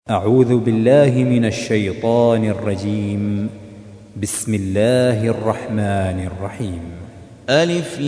أعوذ بالله من الشيطان الرجيم. بسم الله الرحمن الرحيم. ألف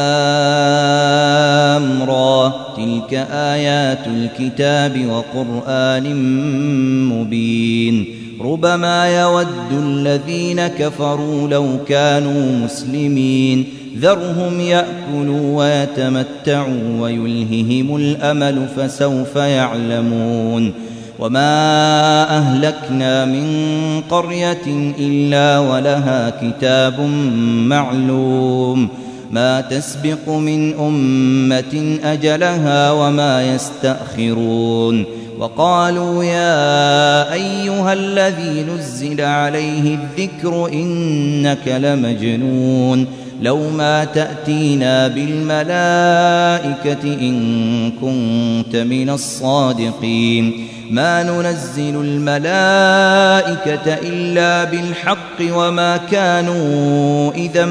لام را، تلك آيات الكتاب وقرآن مبين. ربما يود الذين كفروا لو كانوا مسلمين، ذرهم يأكلوا ويتمتعوا ويلههم الأمل فسوف يعلمون. وما أهلكنا من قرية إلا ولها كتاب معلوم، ما تسبق من أمة أجلها وما يستأخرون. وقالوا يا أيها الذي نزل عليه الذكر إنك لمجنون، لو ما تأتينا بالملائكة إن كنت من الصادقين. ما ننزل الملائكة إلا بالحق وما كانوا إذا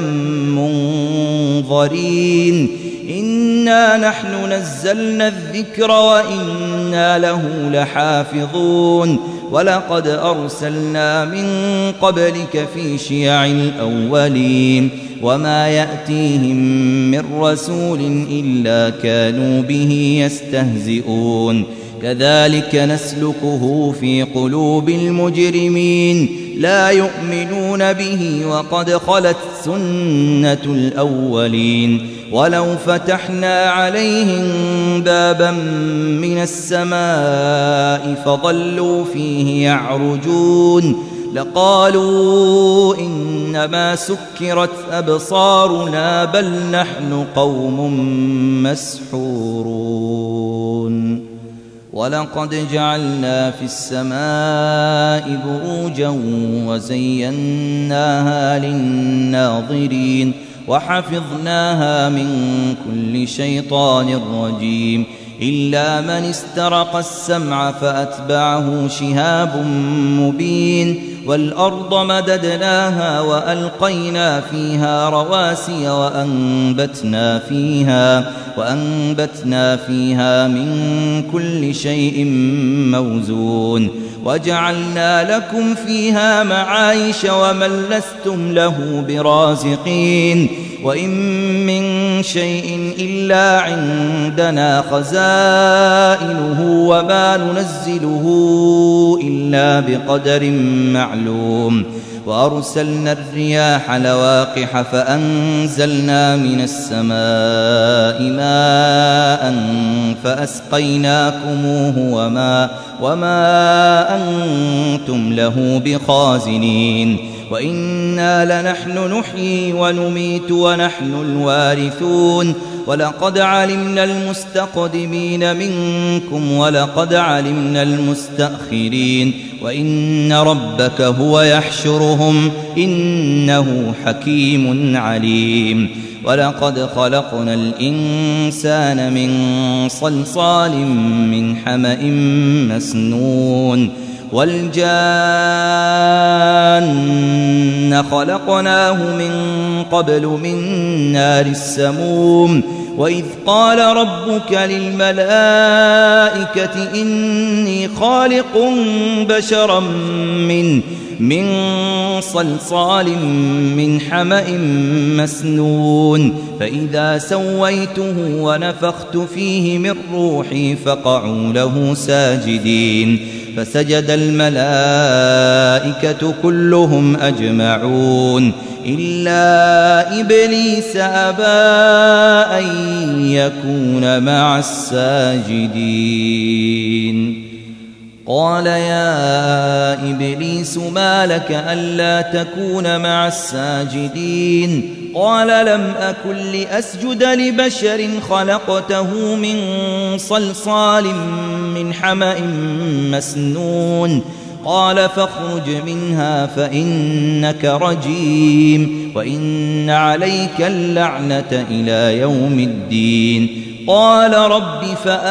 منظرين. إنا نحن نزلنا الذكر وإنا له لحافظون. ولقد أرسلنا من قبلك في شيع الأولين، وما يأتيهم من رسول إلا كانوا به يستهزئون. كذلك نسلكه في قلوب المجرمين، لا يؤمنون به وقد خلت سنة الأولين. ولو فتحنا عليهم بابا من السماء فظلوا فيه يعرجون لقالوا إنما سكرت أبصارنا بل نحن قوم مسحورون. ولقد جعلنا في السماء بروجا وزيناها للناظرين وحفظناها من كل شيطان رجيم، إلا من استرق السمع فأتبعه شهاب مبين. والأرض مددناها وألقينا فيها رواسي وأنبتنا فيها من كل شيء موزون. وجعلنا لكم فيها معايش ومن لستم له برازقين. وإن من شيء إلا عندنا خزائنه وما ننزله إلا بقدر معلوم. وأرسلنا الرياح لواقح فأنزلنا من السماء ماء فأسقيناكموه وما أنتم له بخازنين. وإنا لنحن نحيي ونميت ونحن الوارثون. ولقد علمنا المستقدمين منكم ولقد علمنا المستأخرين. وإن ربك هو يحشرهم إنه حكيم عليم. ولقد خلقنا الإنسان من صلصال من حمأ مسنون. والجان خلقناه من قبل من نار السموم. وإذ قال ربك للملائكة إني خالق بشرا من صلصال من حمأ مسنون، فإذا سويته ونفخت فيه من روحي فقعوا له ساجدين. فسجد الملائكة كلهم أجمعون إلا إبليس أبى أن يكون مع الساجدين. قال يا إبليس ما لك ألا تكون مع الساجدين؟ قال لم أكن لأسجد لبشر خلقته من صلصال من حمأ مسنون. قال فاخرج منها فإنك رجيم وإن عليك اللعنة إلى يوم الدين. قال رب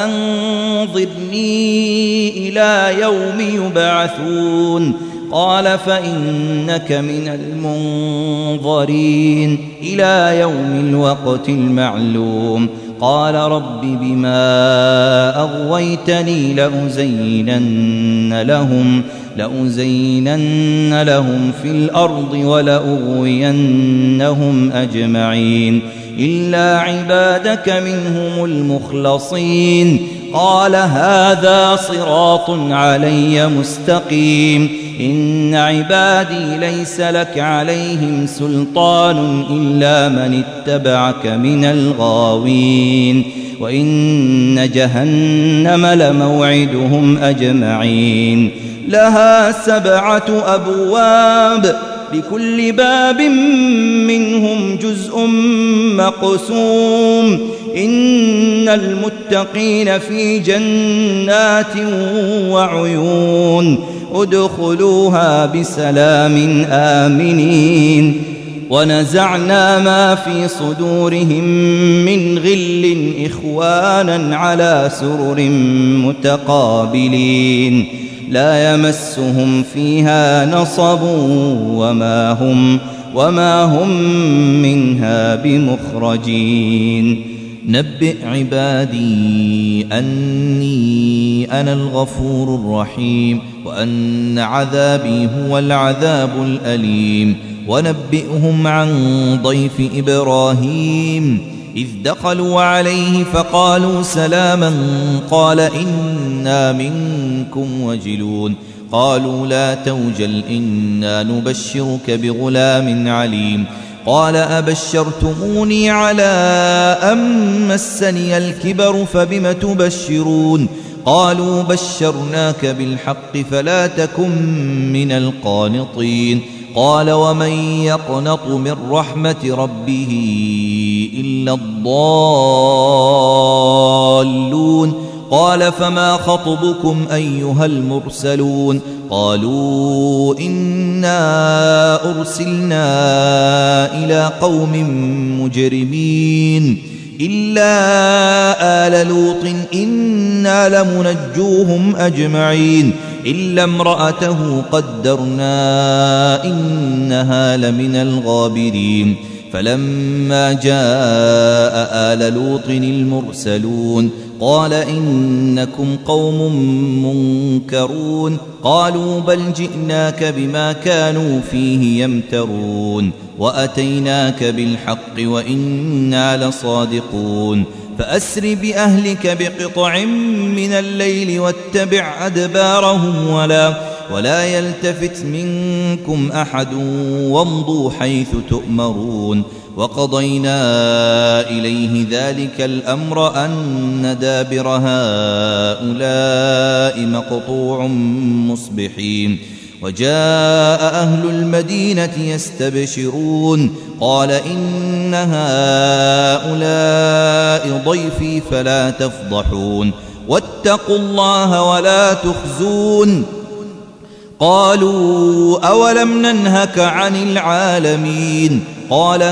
فأنظرني إلى يوم يبعثون. قال فإنك من المنظرين إلى يوم الوقت المعلوم. قال رب بما أغويتني لأزينن لهم في الأرض ولأغوينهم أجمعين إلا عبادك منهم المخلصين قال هذا صراط علي مستقيم إن عبادي ليس لك عليهم سلطان إلا من اتبعك من الغاوين وإن جهنم لموعدهم أجمعين لها 7 أبواب لكل باب منهم جزء مقسوم إن المتقين في جنات وعيون ادخلوها بسلام آمنين ونزعنا ما في صدورهم من غل إخوانا على سرر متقابلين لا يمسهم فيها نصب وما هم منها بمخرجين نبئ عبادي أني أنا الغفور الرحيم وأن عذابي هو العذاب الأليم ونبئهم عن ضيف إبراهيم إذ دخلوا عليه فقالوا سلاما قال إنا منكم وجلون قالوا لا توجل إنا نبشرك بغلام عليم قال أبشرتموني على أن مسني الكبر فبم تبشرون قالوا بشرناك بالحق فلا تكن من القانطين قال ومن يقنط من رحمة ربه إلا الضالون قال فما خطبكم أيها المرسلون قالوا إنا أرسلنا إلى قوم مجرمين إلا آل لوط إنا لمنجوهم أجمعين إلا امرأته قدرنا إنها لمن الغابرين فلما جاء آل لوط المرسلون قال إنكم قوم منكرون قالوا بل جئناك بما كانوا فيه يمترون وأتيناك بالحق وإنا لصادقون فأسر بأهلك بقطع من الليل واتبع أدبارهم ولا يلتفت منكم أحد وامضوا حيث تؤمرون وقضينا إليه ذلك الأمر أن دابر هؤلاء مقطوع مصبحين وجاء أهل المدينة يستبشرون قال إن هؤلاء ضيفي فلا تفضحون واتقوا الله ولا تخزون قالوا أولم ننهك عن العالمين قال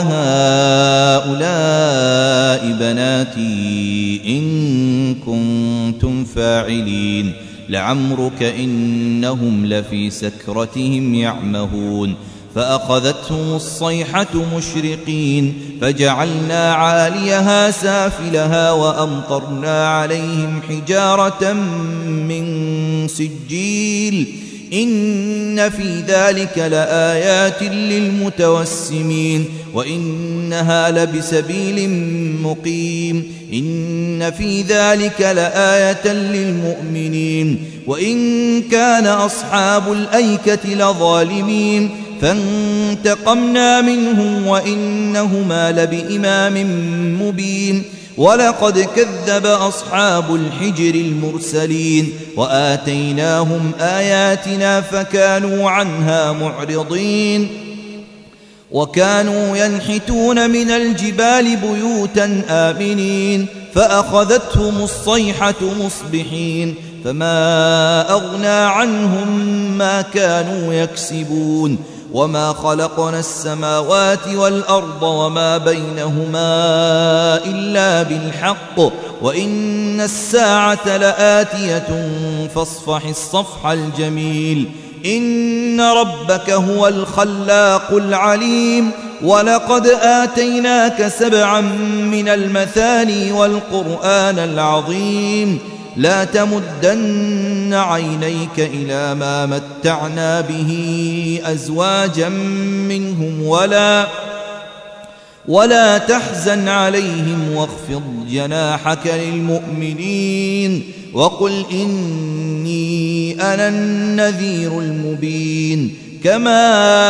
هؤلاء بناتي إن كنتم فاعلين لعمرك إنهم لفي سكرتهم يعمهون فأخذتهم الصيحة مشرقين فجعلنا عاليها سافلها وأمطرنا عليهم حجارة من سجيل إن في ذلك لآيات للمتوسمين وإنها لبسبيل مقيم إن في ذلك لآية للمؤمنين وإن كان أصحاب الأيكة لظالمين فانتقمنا منهم وإنهما لبإمام مبين ولقد كذب أصحاب الحجر المرسلين وآتيناهم آياتنا فكانوا عنها معرضين وكانوا ينحتون من الجبال بيوتا آمنين فأخذتهم الصيحة مصبحين فما أغنى عنهم ما كانوا يكسبون وما خلقنا السماوات والأرض وما بينهما إلا بالحق وإن الساعة لآتية فاصفح الصفح الجميل إن ربك هو الخلاق العليم ولقد آتيناك 7 من المثاني والقرآن العظيم لا تمدن عينيك إلى ما متعنا به أزواجا منهم ولا تحزن عليهم واخفض جناحك للمؤمنين وقل إني أنا النذير المبين كما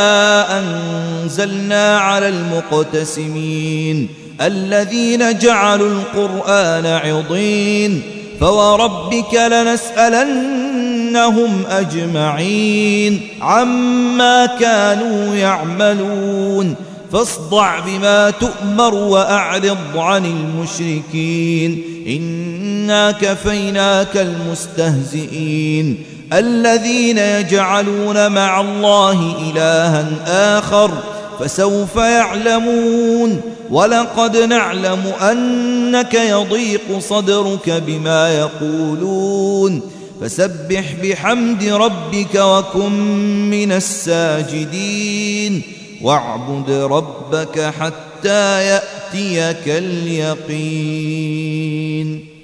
أنزلنا على المقتسمين الذين جعلوا القرآن عضين فوربك لنسألنهم أجمعين عما كانوا يعملون فاصدع بما تؤمر وأعرض عن المشركين إنا كفيناك المستهزئين الذين يجعلون مع الله إلها آخر فسوف يعلمون ولقد نعلم أنك يضيق صدرك بما يقولون فسبح بحمد ربك وكن من الساجدين واعبد ربك حتى يأتيك اليقين.